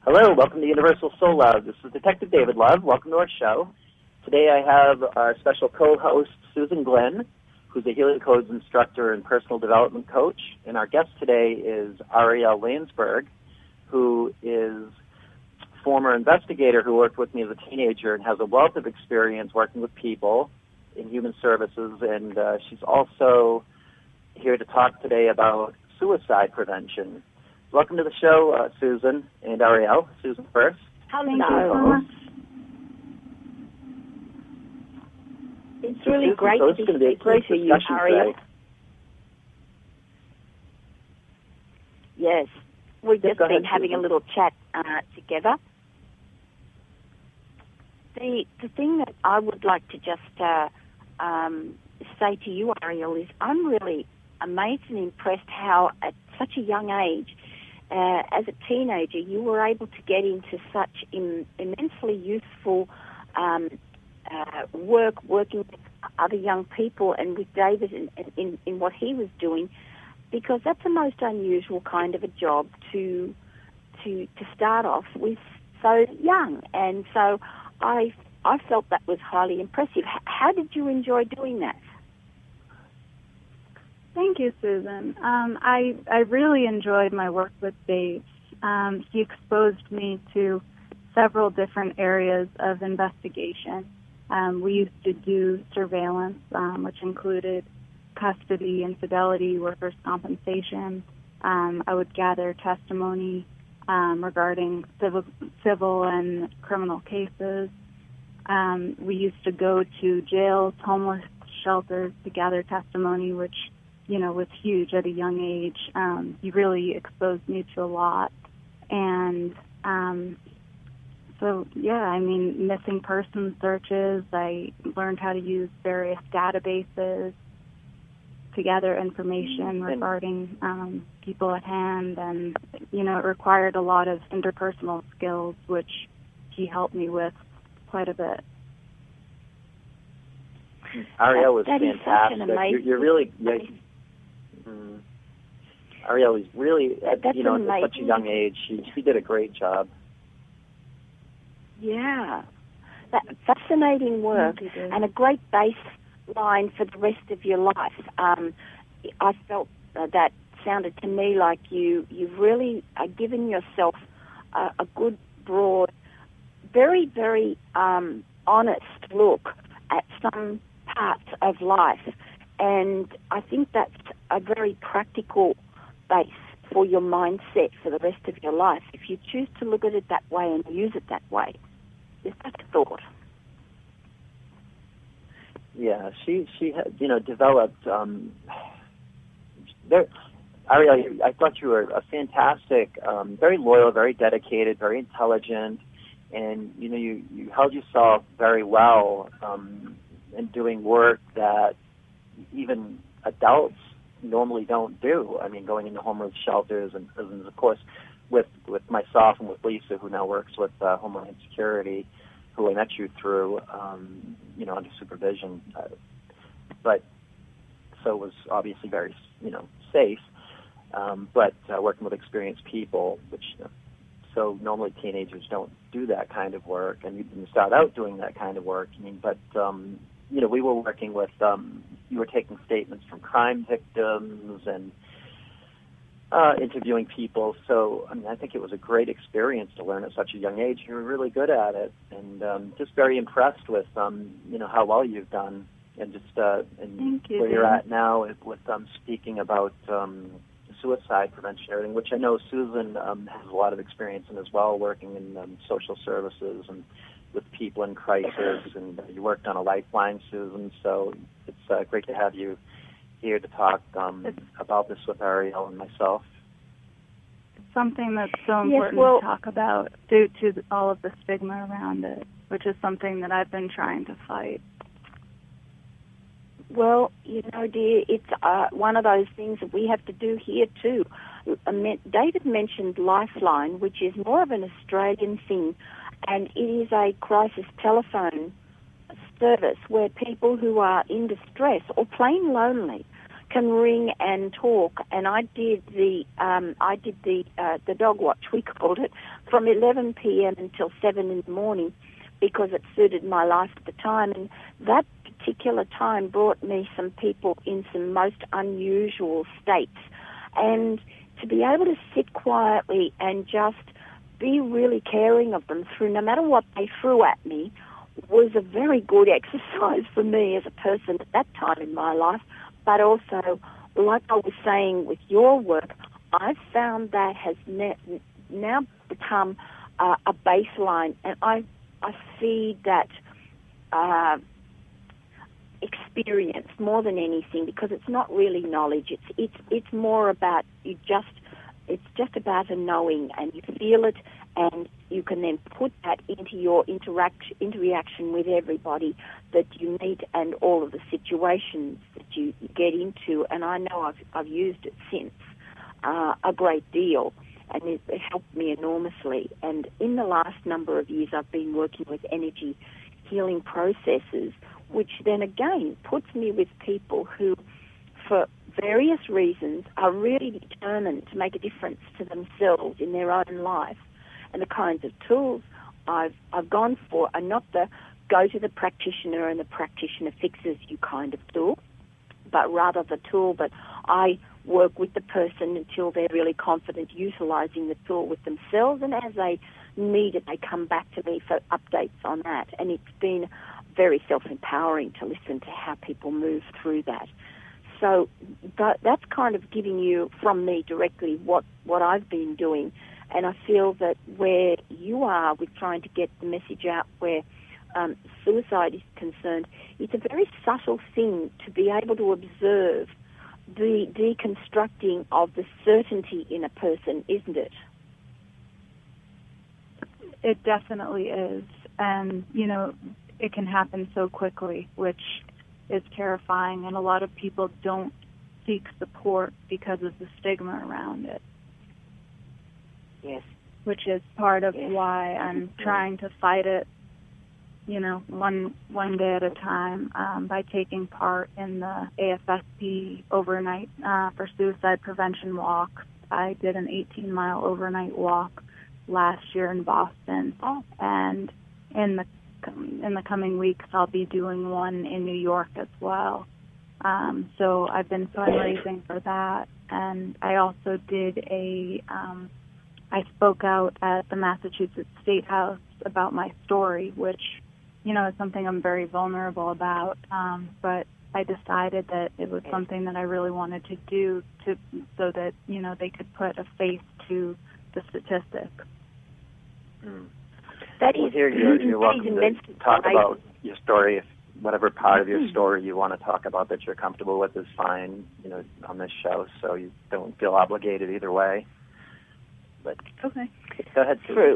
Hello, welcome to Universal Soul Love. This is Detective David Love. Welcome to our show. Today I have our special co-host, Susan Glenn, who's a Healing Codes instructor and personal development coach. And our guest today is Ariel Lansberg, who is a former investigator who worked with me as a teenager and has a wealth of experience working with people in human services. And she's also here to talk today about suicide prevention. Welcome to the show, Susan and Ariel. Susan first. Hello. It's really great to be speaking to you, Ariel. Yes, we've just been having a little chat together. The thing that I would like to just say to you, Ariel, is I'm really amazed and impressed how at such a young age, as a teenager, you were able to get into such immensely useful working with other young people and with David in what he was doing, because that's the most unusual kind of a job to start off with so young. And so I felt that was highly impressive. How did you enjoy doing that? Thank you, Susan. I really enjoyed my work with Dave. He exposed me to several different areas of investigation. We used to do surveillance, which included custody, infidelity, workers' compensation. I would gather testimony regarding civil and criminal cases. We used to go to jails, homeless shelters to gather testimony, which was huge at a young age. He really exposed me to a lot. And missing person searches, I learned how to use various databases to gather information regarding people at hand. And, it required a lot of interpersonal skills, which he helped me with quite a bit. Ariel was that fantastic. You're really... Ariel is really, at such a young age, she did a great job. Yeah. Fascinating work and a great baseline for the rest of your life. I felt that sounded to me like you've really given yourself a good, broad, very, very honest look at some parts of life. And I think that's a very practical base for your mindset for the rest of your life, if you choose to look at it that way and use it that way. Is that a thought? Yeah, she had, developed... Ariel, I thought you were a fantastic, very loyal, very dedicated, very intelligent, and, you held yourself very well in doing work that even adults normally don't do. I mean, going into homeless shelters and prisons, of course, with myself and with Lisa, who now works with Homeland Security, who I met you through, under supervision. But so it was obviously very, safe. But working with experienced people, which, so normally teenagers don't do that kind of work, and you didn't start out doing that kind of work. We were working with, you were taking statements from crime victims and interviewing people. So, I think it was a great experience to learn at such a young age. You were really good at it, and just very impressed with, how well you've done, and just and where you're at now with speaking about suicide prevention and everything, which I know Susan has a lot of experience in as well, working in social services and with people in crisis, and you worked on a lifeline, Susan, so it's great to have you here to talk about this with Ariel and myself. It's something that's so important to talk about due to all of the stigma around it, which is something that I've been trying to fight. Well, dear, it's one of those things that we have to do here too. David mentioned Lifeline, which is more of an Australian thing, and it is a crisis telephone service where people who are in distress or plain lonely can ring and talk. And I did the dog watch, we called it, from 11 p.m. until 7 in the morning, because it suited my life at the time. And that particular time brought me some people in some most unusual states. And to be able to sit quietly and just be really caring of them through no matter what they threw at me was a very good exercise for me as a person at that time in my life. But also, like I was saying with your work, I've found that has now become a baseline, and I feed that experience more than anything, because it's not really knowledge. It's more about it's just about a knowing, and you feel it, and you can then put that into your interaction with everybody that you meet and all of the situations that you get into. And I know I've used it since a great deal, and it helped me enormously. And in the last number of years, I've been working with energy healing processes, which then again puts me with people who, for various reasons, are really determined to make a difference to themselves in their own life. And the kinds of tools I've gone for are not the go to the practitioner and the practitioner fixes you kind of tool, but rather the tool that I work with the person until they're really confident utilizing the tool with themselves, and as they need it, they come back to me for updates on that. And it's been very self-empowering to listen to how people move through that. So that's kind of giving you from me directly what I've been doing. And I feel that where you are with trying to get the message out where suicide is concerned, it's a very subtle thing to be able to observe the deconstructing of the certainty in a person, isn't it? It definitely is. And, it can happen so quickly, which is terrifying. And a lot of people don't seek support because of the stigma around it. Yes. Which is part of why I'm trying to fight it, one day at a time, by taking part in the AFSP overnight for suicide prevention walk. I did an 18-mile overnight walk last year in Boston, and in the coming weeks I'll be doing one in New York as well. So I've been fundraising for that, and I also did I spoke out at the Massachusetts State House about my story, which, is something I'm very vulnerable about. But I decided that it was something that I really wanted to do so that, they could put a face to the statistics. That is, you're welcome to talk about your story. If whatever part of your story you want to talk about that you're comfortable with is fine, on this show, so you don't feel obligated either way. But okay, go ahead, True.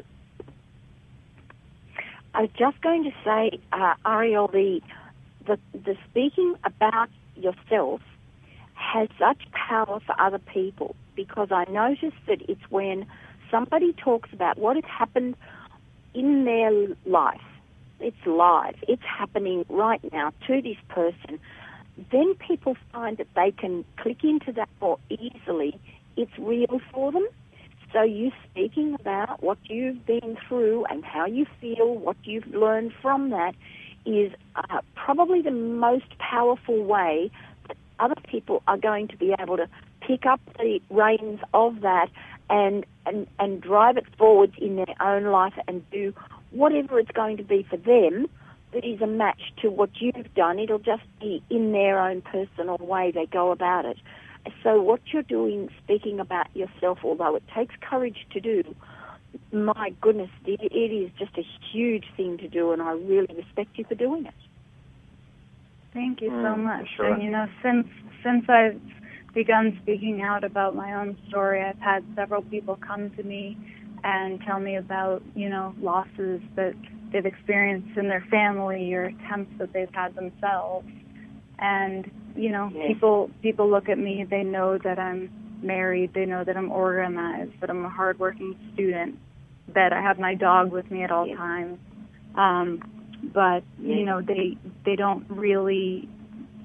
I was just going to say, Ariel, the speaking about yourself has such power for other people, because I notice that it's when somebody talks about what has happened in their life, it's live, it's happening right now to this person, then people find that they can click into that more easily. It's real for them. So you speaking about what you've been through and how you feel, what you've learned from that, is probably the most powerful way that other people are going to be able to pick up the reins of that and drive it forwards in their own life and do whatever it's going to be for them that is a match to what you've done. It'll just be in their own personal way they go about it. So what you're doing, speaking about yourself, although it takes courage to do, my goodness, it is just a huge thing to do, and I really respect you for doing it. Thank you so much. Sure. And, since I've begun speaking out about my own story, I've had several people come to me and tell me about, losses that they've experienced in their family or attempts that they've had themselves. And, people look at me, they know that I'm married, they know that I'm organized, that I'm a hardworking student, that I have my dog with me at all times. But, they don't really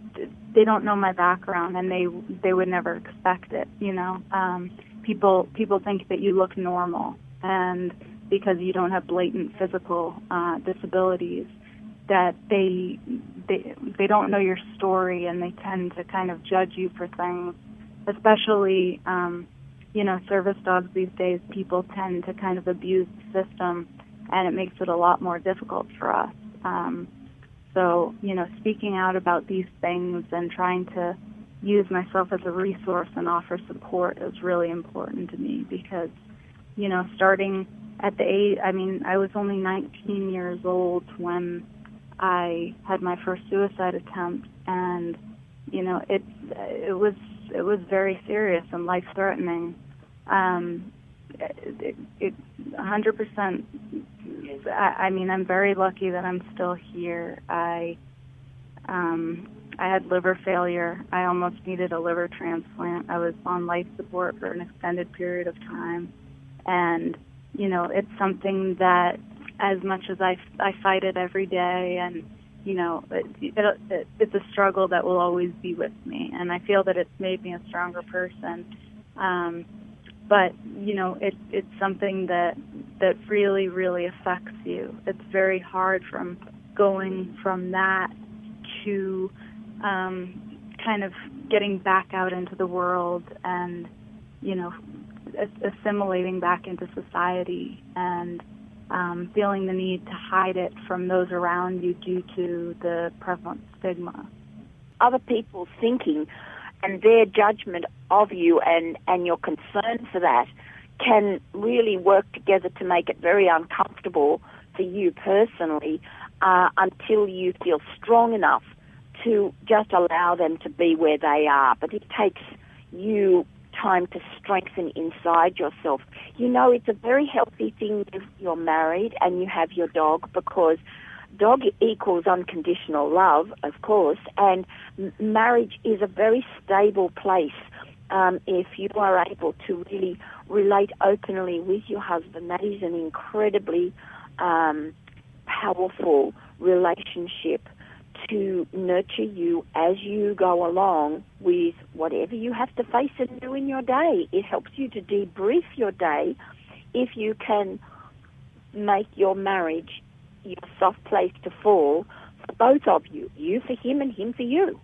they don't know my background, and they would never expect it. People think that you look normal, and because you don't have blatant physical disabilities, that they don't know your story, and they tend to kind of judge you for things, especially service dogs these days. People tend to kind of abuse the system, and it makes it a lot more difficult for us. So speaking out about these things and trying to use myself as a resource and offer support is really important to me, because starting at the age, I was only 19 years old when I had my first suicide attempt, and it was very serious and life-threatening. It 100%. I'm very lucky that I'm still here. I had liver failure. I almost needed a liver transplant. I was on life support for an extended period of time, and it's something that, as much as I fight it every day, and it's a struggle that will always be with me, and I feel that it's made me a stronger person. But it's something that really, really affects you. It's very hard from going from that to kind of getting back out into the world and assimilating back into society, and feeling the need to hide it from those around you due to the prevalent stigma. Other people's thinking and their judgment of you and your concern for that can really work together to make it very uncomfortable for you personally, until you feel strong enough to just allow them to be where they are. But it takes you time to strengthen inside yourself. It's a very healthy thing if you're married and you have your dog, because dog equals unconditional love, of course, and marriage is a very stable place. If you are able to really relate openly with your husband, that is an incredibly powerful relationship to nurture you as you go along with whatever you have to face and do in your day. It helps you to debrief your day if you can make your marriage your soft place to fall for both of you. You for him and him for you.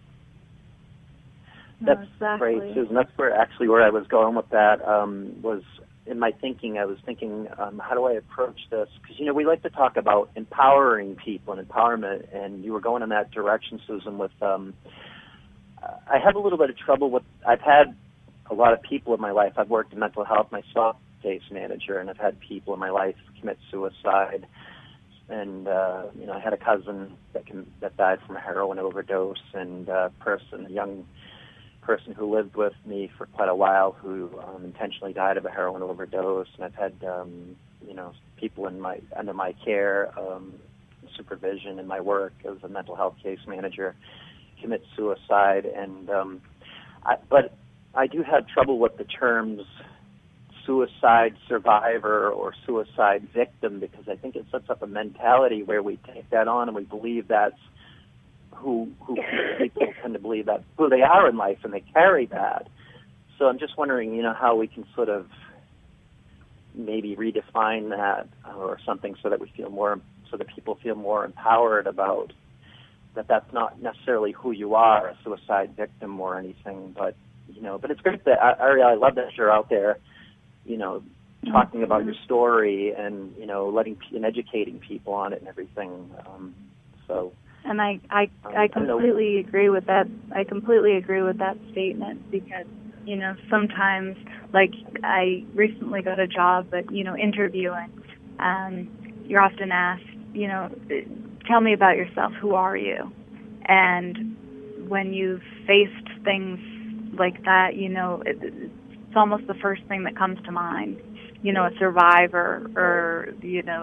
That's exactly. Great, Susan. That's where I was going with that. Was in my thinking, I was thinking, how do I approach this? Because, we like to talk about empowering people and empowerment, and you were going in that direction, Susan, with, I have a little bit of trouble with, I've had a lot of people in my life. I've worked in mental health myself, case manager, and I've had people in my life commit suicide. And, I had a cousin that died from a heroin overdose, and a young person who lived with me for quite a while who intentionally died of a heroin overdose. And I've had, people under my care, supervision in my work as a mental health case manager commit suicide. And but I do have trouble with the terms suicide survivor or suicide victim, because I think it sets up a mentality where we take that on and we believe that's who people tend to believe that's who they are in life, and they carry that. So I'm just wondering, how we can sort of maybe redefine that or something so that people feel more empowered about that. That's not necessarily who you are, a suicide victim or anything, but it's great that I love that you're out there, talking about your story and, letting and educating people on it and everything. And I completely agree with that. I completely agree with that statement, because, sometimes, like, I recently got a job at, interviewing, you're often asked, tell me about yourself. Who are you? And when you've faced things like that, it's almost the first thing that comes to mind, a survivor, or,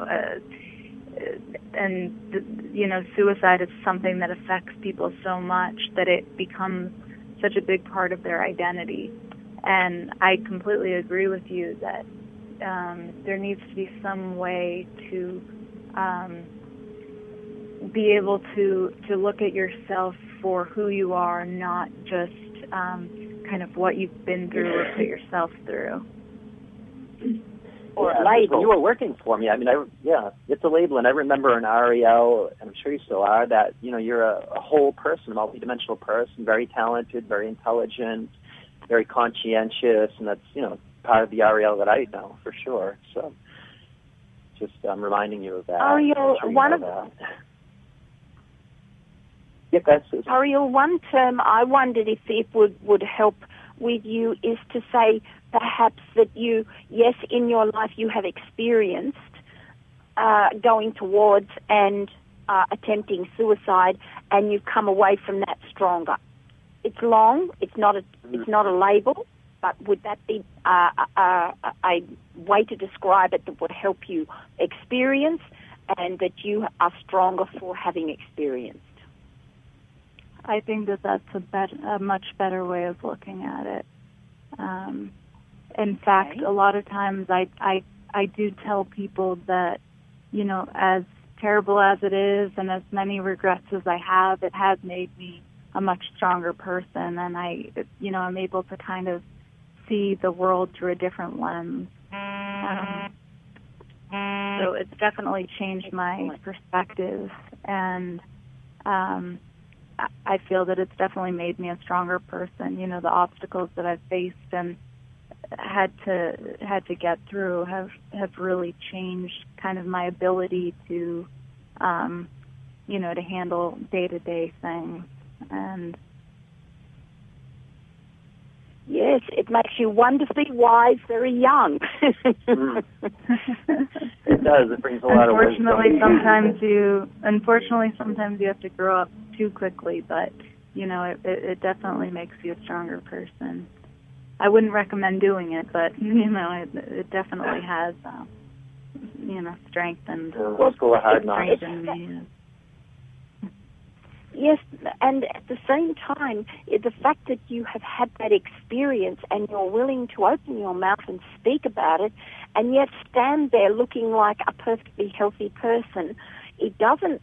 suicide is something that affects people so much that it becomes such a big part of their identity. And I completely agree with you that there needs to be some way to be able to look at yourself for who you are, not just kind of what you've been through or put yourself through. Or a label. You were working for me. I mean, it's a label, and I remember in Ariel, and I'm sure you still are, that, you know, you're a whole person, a multidimensional person, very talented, very intelligent, very conscientious, and that's, you know, part of the Ariel that I know, for sure. So just reminding you of that. Ariel, Ariel, one term I wondered if it would help with you is to say perhaps that you, yes, in your life you have experienced going towards and attempting suicide, and you've come away from that stronger. It's long. It's not a label, but would that be a way to describe it that would help you experience, and that you are stronger for having experienced? I think that that's a much better way of looking at it. In fact, a lot of times I do tell people that, you know, as terrible as it is and as many regrets as I have, it has made me a much stronger person, and I'm able to kind of see the world through a different lens. So it's definitely changed my perspective, and I feel that it's definitely made me a stronger person. You know, the obstacles that I've faced and had to get through have really changed kind of my ability to, to handle day-to-day things. And yes, it makes you wonderfully wise, very young. It does. It brings a lot of wisdom. Unfortunately, sometimes you have to grow up too quickly, but, you know, it definitely makes you a stronger person. I wouldn't recommend doing it, but, you know, it definitely has, strengthened me. Yes, and at the same time, the fact that you have had that experience and you're willing to open your mouth and speak about it, and yet stand there looking like a perfectly healthy person, it doesn't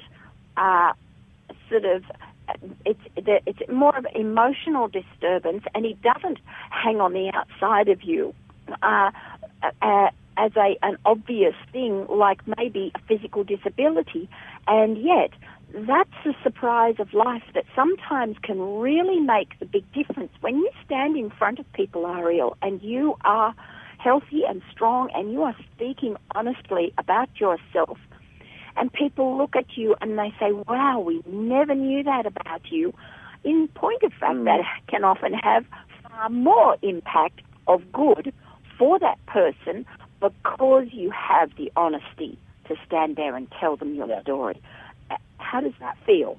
it's more of emotional disturbance, and it doesn't hang on the outside of you as an obvious thing like maybe a physical disability, and yet that's the surprise of life that sometimes can really make the big difference. When you stand in front of people, Ariel, and you are healthy and strong and you are speaking honestly about yourself, and people look at you and they say, wow, we never knew that about you, in point of fact, that can often have far more impact of good for that person because you have the honesty to stand there and tell them your story. How does that feel?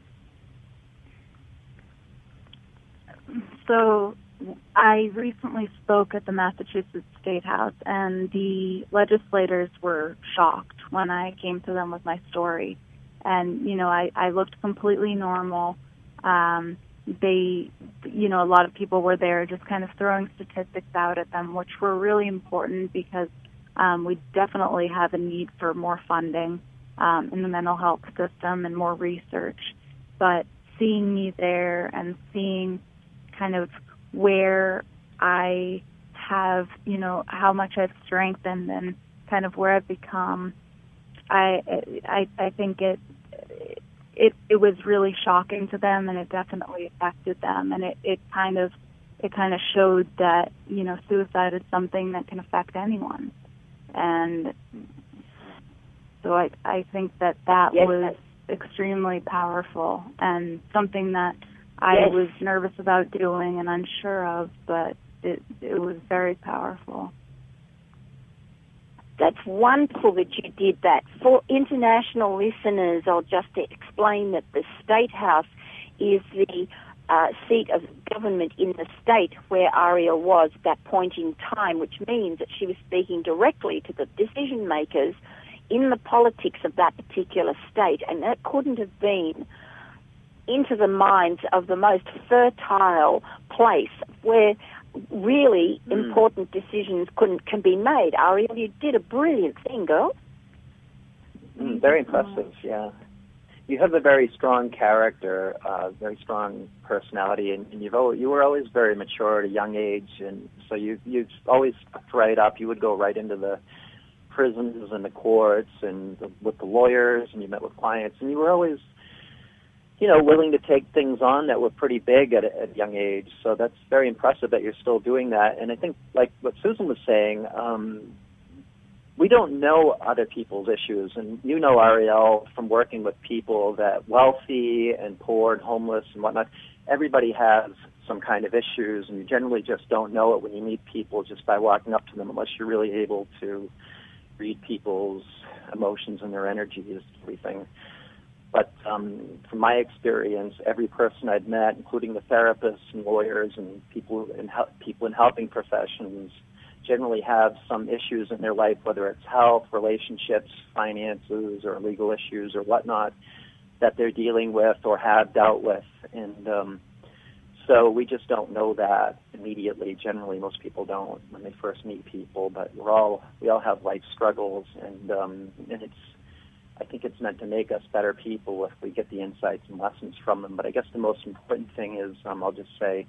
So I recently spoke at the Massachusetts State House, and the legislators were shocked when I came to them with my story. And, you know, I looked completely normal. A lot of people were there just kind of throwing statistics out at them, which were really important because we definitely have a need for more funding in the mental health system and more research. But seeing me there and seeing kind of where I have, you know, how much I've strengthened and kind of where I've become, I think it was really shocking to them, and it definitely affected them, and it kind of showed that, you know, suicide is something that can affect anyone. And so I think that was extremely powerful and something that I was nervous about doing and unsure of, but it was very powerful. That's wonderful that you did that. For international listeners, I'll just explain that the State House is the seat of government in the state where Ariel was at that point in time, which means that she was speaking directly to the decision makers in the politics of that particular state, and that couldn't have been into the minds of the most fertile place where really important decisions can be made. Ariel, you did a brilliant thing, girl. Very impressive, yeah. you have a very strong character, very strong personality, and you were always very mature at a young age, and so you've always stepped right up. You would go right into the prisons and the courts and with the lawyers, and you met with clients, and you were always, willing to take things on that were pretty big at a young age. So that's very impressive that you're still doing that. And I think, like what Susan was saying, we don't know other people's issues. And Ariel, from working with people that wealthy and poor and homeless and whatnot, everybody has some kind of issues, and you generally just don't know it when you meet people just by walking up to them unless you're really able to read people's emotions and their energies, everything. But from my experience, every person I've met, including the therapists and lawyers and people in helping professions, generally have some issues in their life, whether it's health, relationships, finances, or legal issues or whatnot that they're dealing with or have dealt with. And so we just don't know that immediately. Generally, most people don't when they first meet people, but we all have life struggles, and I think it's meant to make us better people if we get the insights and lessons from them. But I guess the most important thing is, I'll just say,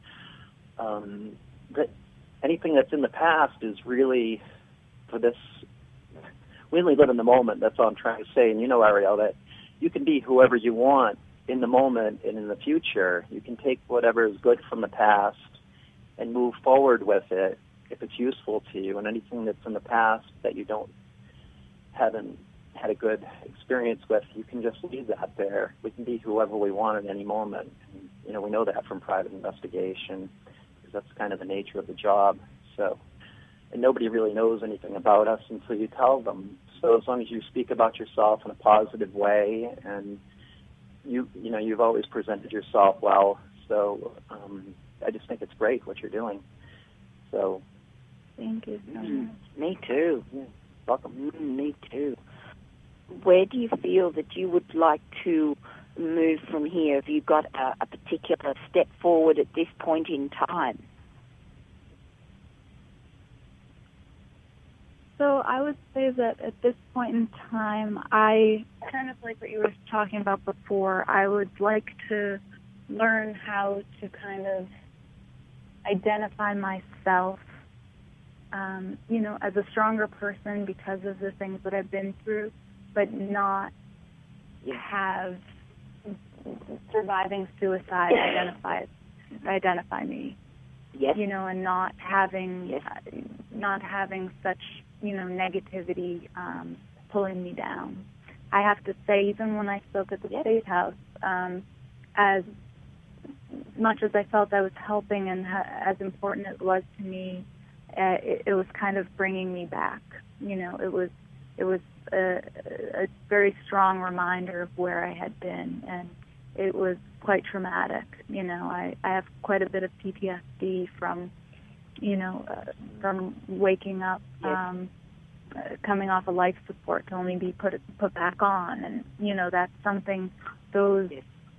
that anything that's in the past is really for this. We only live in the moment. That's all I'm trying to say. And Ariel, that you can be whoever you want in the moment and in the future. You can take whatever is good from the past and move forward with it if it's useful to you. And anything that's in the past that you haven't had a good experience with, you can just leave that there. We can be whoever we want at any moment. And, we know that from private investigation because that's kind of the nature of the job. So, and nobody really knows anything about us until you tell them. So as long as you speak about yourself in a positive way, and you've always presented yourself well. So I just think it's great what you're doing. So thank you so much. Me too. Yeah, welcome. Me too. Where do you feel that you would like to move from here? Have you got a particular step forward at this point in time? So I would say that at this point in time, I kind of like what you were talking about before. I would like to learn how to kind of identify myself, as a stronger person because of the things that I've been through, but not have surviving suicide identify me. Yes. And not having such, negativity pulling me down. I have to say, even when I spoke at the State House, as much as I felt I was helping and as important it was to me, it was kind of bringing me back. It was a very strong reminder of where I had been, and it was quite traumatic. I have quite a bit of PTSD from waking up, coming off of life support to only be put back on, and that's something. Those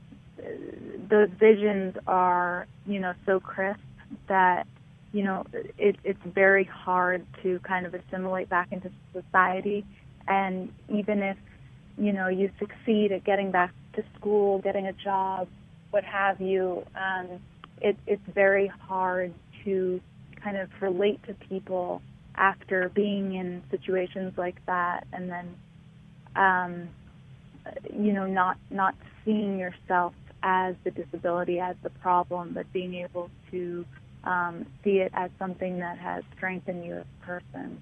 visions are so crisp that it's very hard to kind of assimilate back into society. And even if you succeed at getting back to school, getting a job, what have you, it's very hard to kind of relate to people after being in situations like that, and then not seeing yourself as the disability, as the problem, but being able to see it as something that has strengthened you as a person.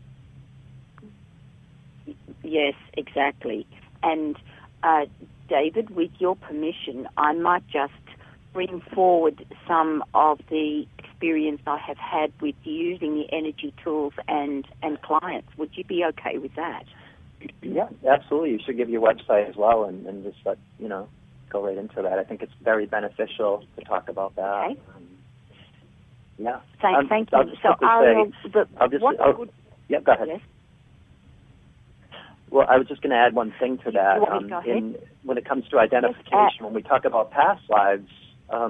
Yes, exactly. And David, with your permission, I might just bring forward some of the experience I have had with using the energy tools and clients. Would you be okay with that? Yeah, absolutely. You should give your website as well and just let, go right into that. I think it's very beneficial to talk about that. Okay. Yeah. Thank you. So Ariel, go ahead. Yes? Well, I was just going to add one thing to that. When it comes to identification, when we talk about past lives,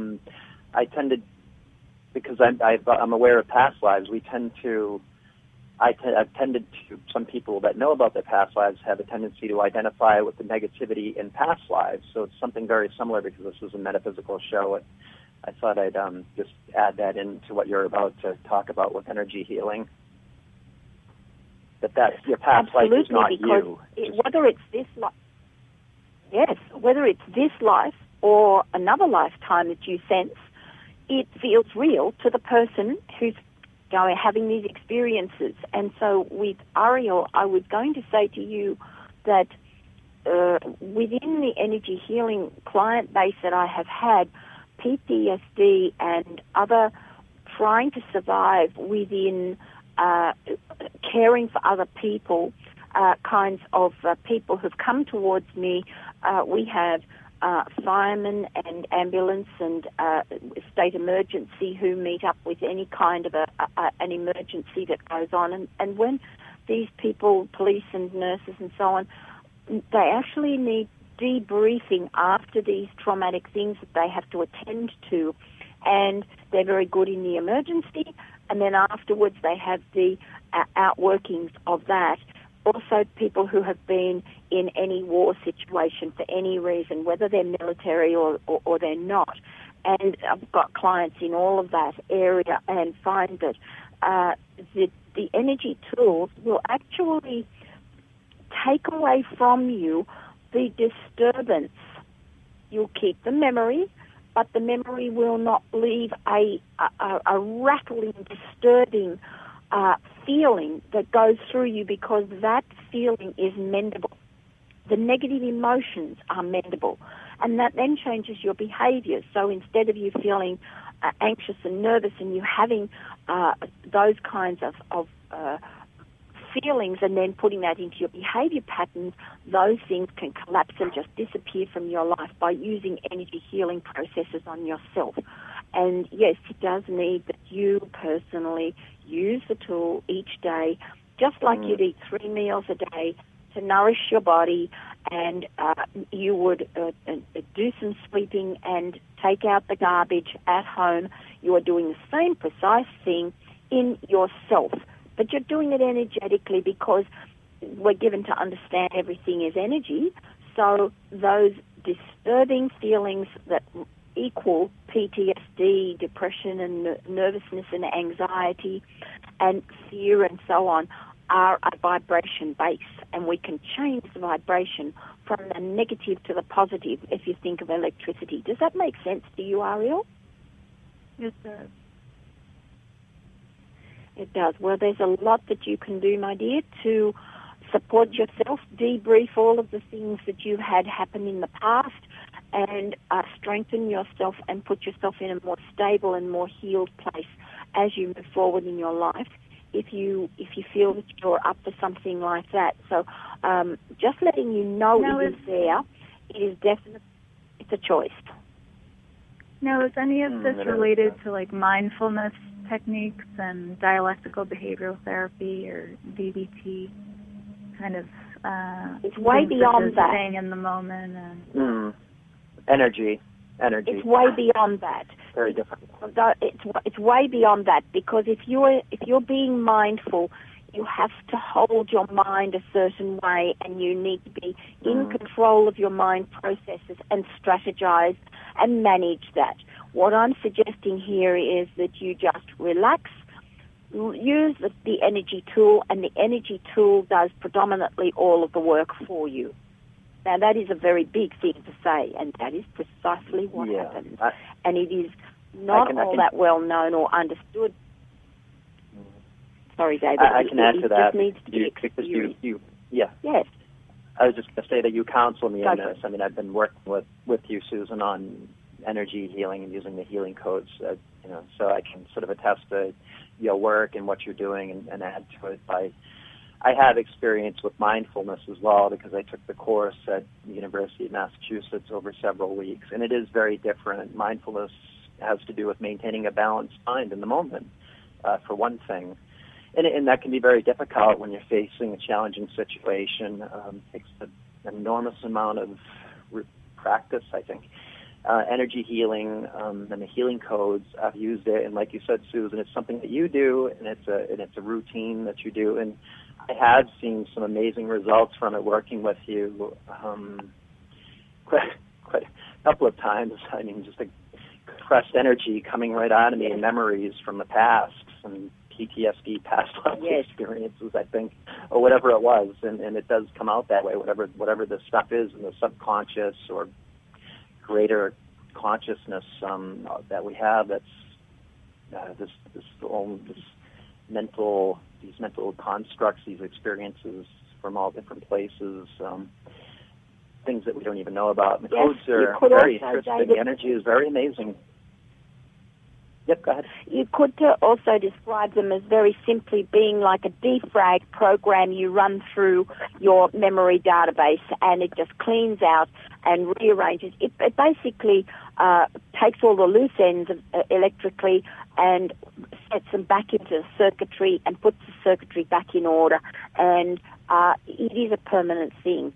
I tend to, because I'm aware of past lives, we tend to I've tended to, some people that know about their past lives have a tendency to identify with the negativity in past lives. So it's something very similar because this is a metaphysical show. I thought I'd just add that into what you're about to talk about with energy healing. That your past life is not you. Whether it's this life, yes, whether it's this life or another lifetime that you sense, it feels real to the person who's having these experiences. And so with Ariel, I was going to say to you that within the energy healing client base that I have had, PTSD and other trying to survive within caring for other people, kinds of people who've come towards me. We have firemen and ambulance and state emergency who meet up with any kind of an emergency that goes on. And when these people, police and nurses and so on, they actually need debriefing after these traumatic things that they have to attend to. And they're very good in the emergency. And then afterwards they have the outworkings of that. Also, people who have been in any war situation for any reason, whether they're military or they're not. And I've got clients in all of that area and find that the energy tools will actually take away from you the disturbance. You'll keep the memory, but the memory will not leave a rattling, disturbing feeling that goes through you, because that feeling is mendable. The negative emotions are mendable, and that then changes your behavior. So instead of you feeling anxious and nervous and you having those kinds of feelings and then putting that into your behavior patterns, those things can collapse and just disappear from your life by using energy healing processes on yourself. And yes, it does need that you personally use the tool each day, just like you'd eat 3 meals a day to nourish your body, and you would do some sweeping and take out the garbage at home. You are doing the same precise thing in yourself, but you're doing it energetically, because we're given to understand everything is energy. So those disturbing feelings that equal PTSD, depression and nervousness and anxiety and fear and so on are a vibration base, and we can change the vibration from the negative to the positive if you think of electricity. Does that make sense to you, Ariel? Yes, sir. It does. Well, there's a lot that you can do, my dear, to support yourself, debrief all of the things that you've had happen in the past, and strengthen yourself and put yourself in a more stable and more healed place as you move forward in your life, if you feel that you're up for something like that. So just letting you know it is there. It is definitely, it's a choice. Now, is any of this related to like mindfulness techniques and dialectical behavioral therapy or DBT, kind of it's way beyond that. Staying in the moment and energy. It's way beyond that. Very different. It's way beyond that, because if you're being mindful, you have to hold your mind a certain way, and you need to be in control of your mind processes and strategize and manage that. What I'm suggesting here is that you just relax, use the energy tool, and the energy tool does predominantly all of the work for you. Now, that is a very big thing to say, and that is precisely what happens. And it is not all that well known or understood. Sorry, David. I can add to that. Just needs to be experienced. Yes. I was just going to say that you counsel me in this. I mean, I've been working with you, Susan, on energy healing and using the healing codes, so I can sort of attest to your work and what you're doing and add to it I have experience with mindfulness as well, because I took the course at the University of Massachusetts over several weeks, and it is very different. Mindfulness has to do with maintaining a balanced mind in the moment, for one thing. And that can be very difficult when you're facing a challenging situation. It takes an enormous amount of practice, I think. energy healing and the healing codes. I've used it, and like you said, Susan, it's something that you do, and it's a routine that you do, and I have seen some amazing results from it working with you. Quite a couple of times. I mean, just a compressed energy coming right out of me, and memories from the past, and PTSD, past life experiences, I think, or whatever it was, and it does come out that way. Whatever the stuff is in the subconscious or greater consciousness that we have, that's these mental constructs, these experiences from all different places. Things that we don't even know about. The codes are very interesting. The energy is very amazing. Yep, go ahead. You could also describe them as very simply being like a defrag program you run through your memory database, and it just cleans out and rearranges. It basically takes all the loose ends electrically and sets them back into the circuitry and puts the circuitry back in order. And it is a permanent thing.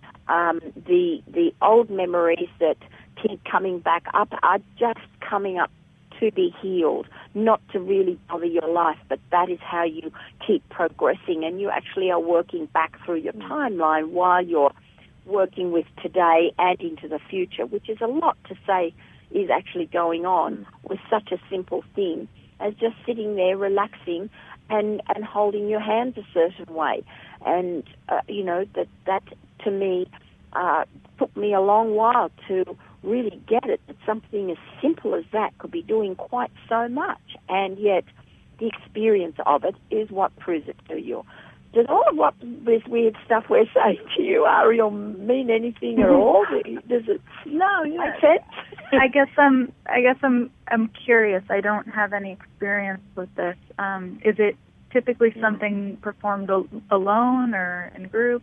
The old memories that keep coming back up are just coming up to be healed, not to really bother your life, but that is how you keep progressing, and you actually are working back through your timeline while you're working with today and into the future, which is a lot to say is actually going on with such a simple thing as just sitting there relaxing and holding your hands a certain way. And, that to me took me a long while to really get it, that something as simple as that could be doing quite so much, and yet the experience of it is what proves it to you. Does all of what this weird stuff we're saying to you, Ariel, mean anything at all? Does it make sense? I guess I'm curious. I don't have any experience with this. Is it typically something performed alone or in groups?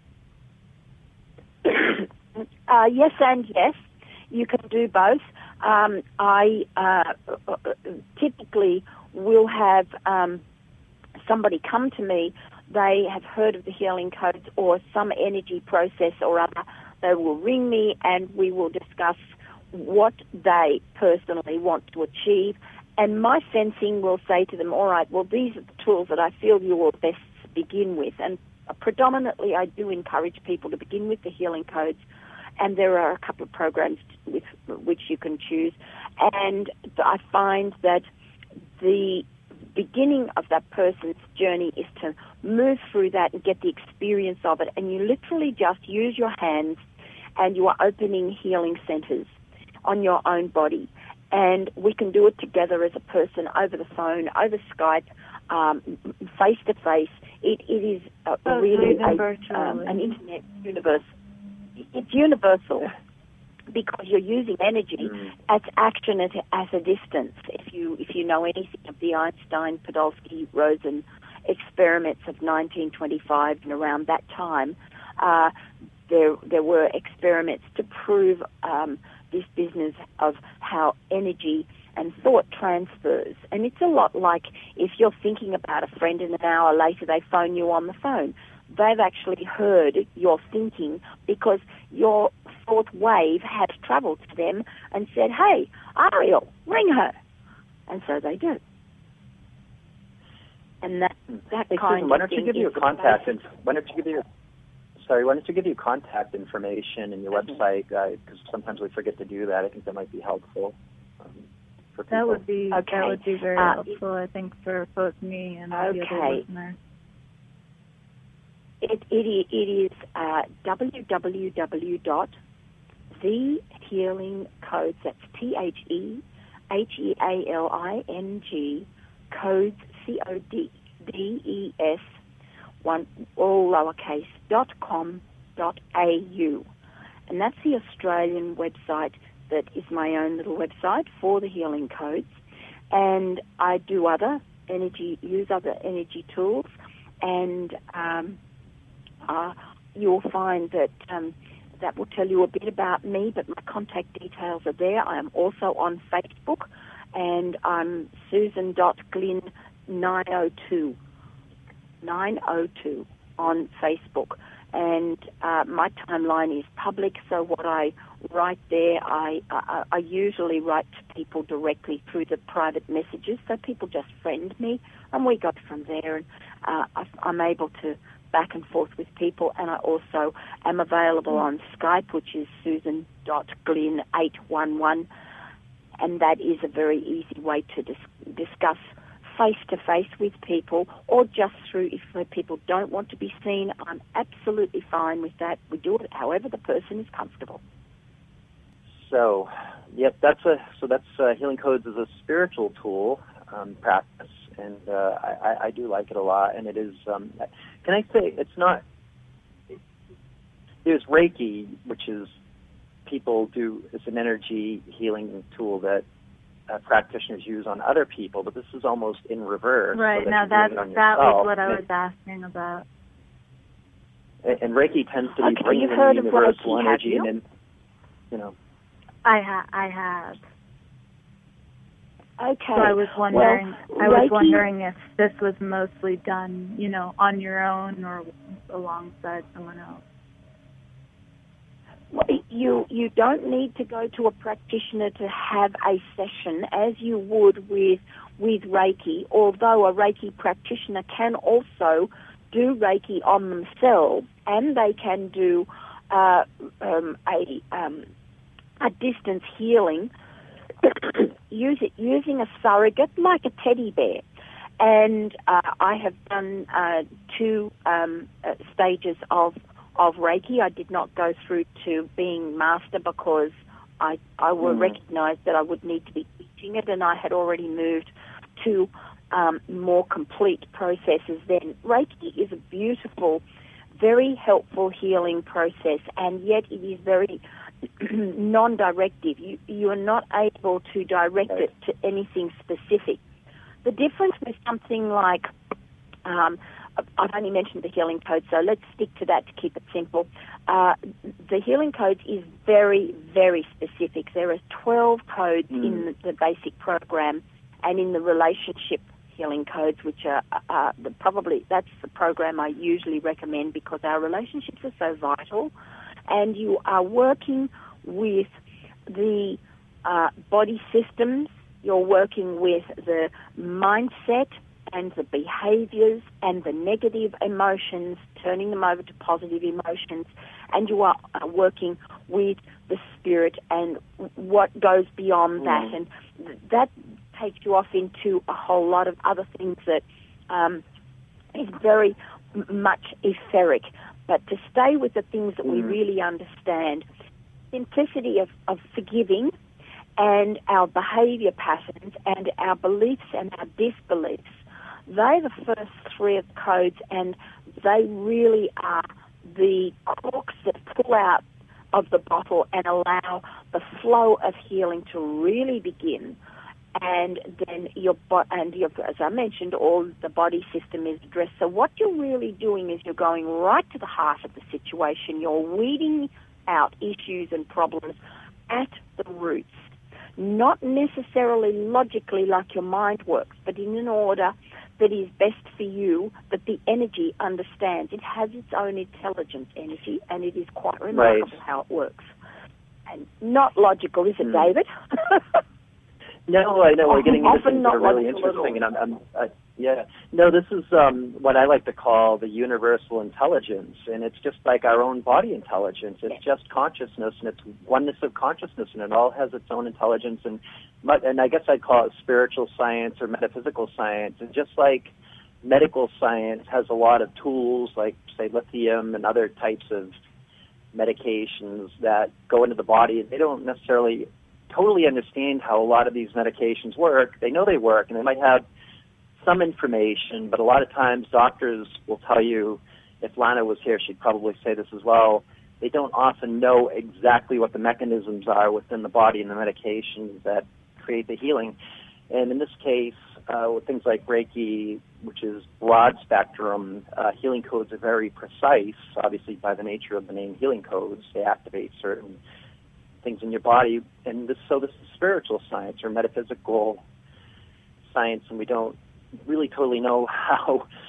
Yes and yes. You can do both. I typically will have somebody come to me. They have heard of the healing codes or some energy process or other. They will ring me and we will discuss what they personally want to achieve. And my sensing will say to them, all right, well, these are the tools that I feel you will best begin with. And predominantly I do encourage people to begin with the healing codes. And there are a couple of programs with which you can choose. And I find that the beginning of that person's journey is to move through that and get the experience of it. And you literally just use your hands and you are opening healing centers on your own body. And we can do it together as a person over the phone, over Skype, face-to-face. It is really an internet universe. It's universal because you're using energy as action at a distance. If you know anything of the Einstein, Podolsky, Rosen experiments of 1925 and around that time, there were experiments to prove this business of how energy and thought transfers. And it's a lot like if you're thinking about a friend and an hour later they phone you on the phone. They've actually heard your thinking because your thought wave has traveled to them and said, hey, Ariel, ring her. And so they do. And that hey, kind Susan, why of don't thing you give your contact and why don't you give your contact information and your website, because sometimes we forget to do that. I think that might be helpful for people. That would be very helpful, I think, for both me and the other listeners. It is www.thehealingcodes, that's TheHealing, codes, CODES, one all lowercase .com.au, and that's the Australian website that is my own little website for the healing codes. And I do use other energy tools, and you'll find that that will tell you a bit about me, but my contact details are there. I am also on Facebook, and I'm Susan.Glynn902 on Facebook. and my timeline is public, so what I write there, I usually write to people directly through the private messages, so people just friend me, and we go from there, and I'm able to back and forth with people, and I also am available on Skype, which is Susan.Glynn811, and that is a very easy way to discuss face-to-face with people, or just through, if people don't want to be seen, I'm absolutely fine with that. We do it however the person is comfortable. So, yep, that's Healing Codes as a spiritual tool practice, and I do like it a lot. And it is, can I say, it's not, there's Reiki, which is people do, it's an energy healing tool that practitioners use on other people, but this is almost in reverse. Right, so now that was what I was asking about. And Reiki tends to be bringing in heard universal of Reiki, energy, have you? and you know. I have. Okay. So I was wondering. Reiki, If this was mostly done, on your own or alongside someone else. well, you don't need to go to a practitioner to have a session as you would with Reiki, although a Reiki practitioner can also do Reiki on themselves, and they can do a distance healing using a surrogate like a teddy bear. And I have done 2 stages of Reiki. I did not go through to being master because I recognized that I would need to be teaching it, and I had already moved to more complete processes then. Reiki is a beautiful, very helpful healing process, and yet it is very non-directive. You are not able to direct it to anything specific. The difference with something like, I've only mentioned the Healing Code, so let's stick to that to keep it simple. The Healing Codes is very, very specific. There are 12 codes in the basic program, and in the relationship Healing Codes, which are that's the program I usually recommend because our relationships are so vital, and you are working with the body systems, you're working with the mindset and the behaviors and the negative emotions, turning them over to positive emotions, and you are working with the spirit and what goes beyond that, and that takes you off into a whole lot of other things that is very much etheric. But to stay with the things that we really understand, simplicity of forgiving and our behavior patterns and our beliefs and our disbeliefs, they're the first 3 of the codes, and they really are the corks that pull out of the bottle and allow the flow of healing to really begin. And then as I mentioned, all the body system is addressed. So what you're really doing is you're going right to the heart of the situation. You're weeding out issues and problems at the roots, not necessarily logically like your mind works, but in an order that is best for you, that the energy understands. It has its own intelligence energy, and it is quite remarkable how it works. And not logical, is it, David? No, I know we're getting into things that are really logical interesting, and No, this is what I like to call the universal intelligence, and it's just like our own body intelligence. It's just consciousness, and it's oneness of consciousness, and it all has its own intelligence. And I guess I'd call it spiritual science or metaphysical science. And just like medical science has a lot of tools, like say lithium and other types of medications that go into the body, they don't necessarily totally understand how a lot of these medications work. They know they work, and they might have some information, but a lot of times doctors will tell you, if Lana was here, she'd probably say this as well, they don't often know exactly what the mechanisms are within the body and the medications that create the healing. And in this case, with things like Reiki, which is broad spectrum, healing codes are very precise, obviously by the nature of the name healing codes. They activate certain things in your body, and this is spiritual science or metaphysical science, and we don't really totally know how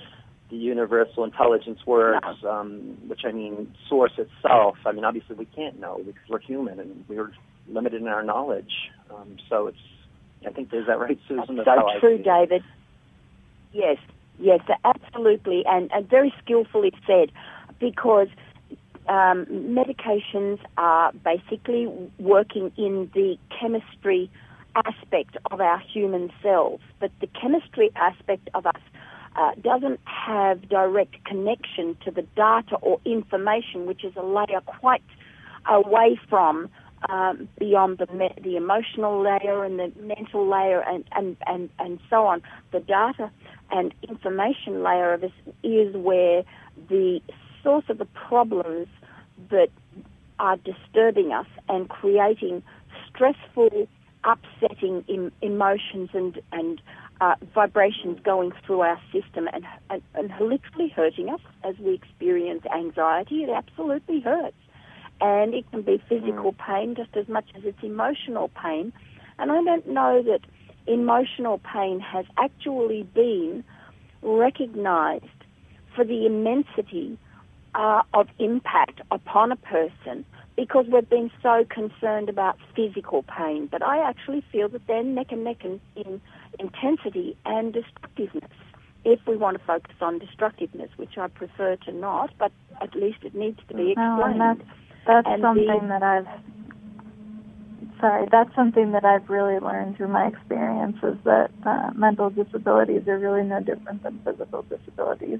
the universal intelligence works, which I mean, source itself. I mean, obviously we can't know because we're human and we're limited in our knowledge. So it's, I think, is that right, Susan? That's so true, David. Yes, absolutely, and very skillfully said, because medications are basically working in the chemistry aspect of our human cells, but the chemistry aspect of us doesn't have direct connection to the data or information, which is a layer quite away from beyond the emotional layer and the mental layer and so on. The data and information layer of us is where the source of the problems that are disturbing us and creating stressful, upsetting emotions and vibrations going through our system and literally hurting us as we experience anxiety. It absolutely hurts. And it can be physical pain just as much as it's emotional pain. And I don't know that emotional pain has actually been recognized for the immensity of impact upon a person, because we've been so concerned about physical pain. But I actually feel that they're neck and neck in intensity and destructiveness, if we want to focus on destructiveness, which I prefer to not, but at least it needs to be explained. No, and that's something that's something that I've really learned through my experience, is that mental disabilities are really no different than physical disabilities.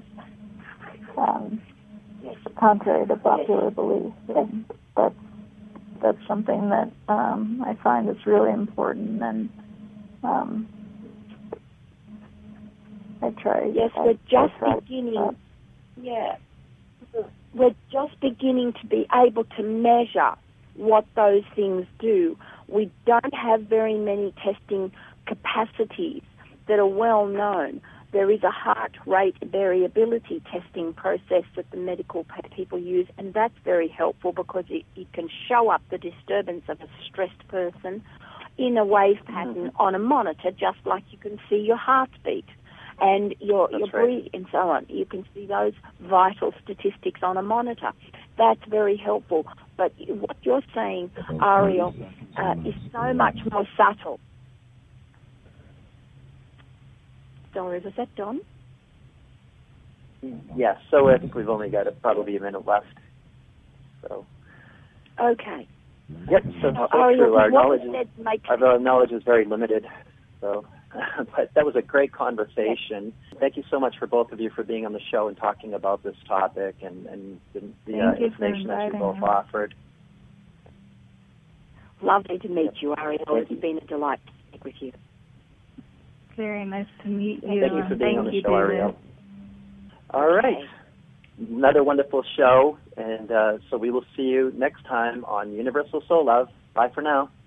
Contrary to popular belief. And that's something that I find is really important, and I try. Yes, we're just beginning. We're just beginning to be able to measure what those things do. We don't have very many testing capacities that are well known. There is a heart rate variability testing process that the medical people use, and that's very helpful because it can show up the disturbance of a stressed person in a wave pattern on a monitor, just like you can see your heartbeat and your breathing and so on. You can see those vital statistics on a monitor. That's very helpful. But what you're saying, Ariel, is so much more subtle. Sorry, was that Don? Yes, so I think we've only got probably a minute left. So. Okay. Yep, so Ariel, true. Our knowledge is very limited. So, but that was a great conversation. Thank you so much for both of you for being on the show and talking about this topic and the information that you both offered. Lovely to meet you, Ariel. It's been a delight to speak with you. Very nice to meet you. Thank you for being on the show, David. Ariel. All right. Another wonderful show, and so we will see you next time on Universal Soul Love. Bye for now.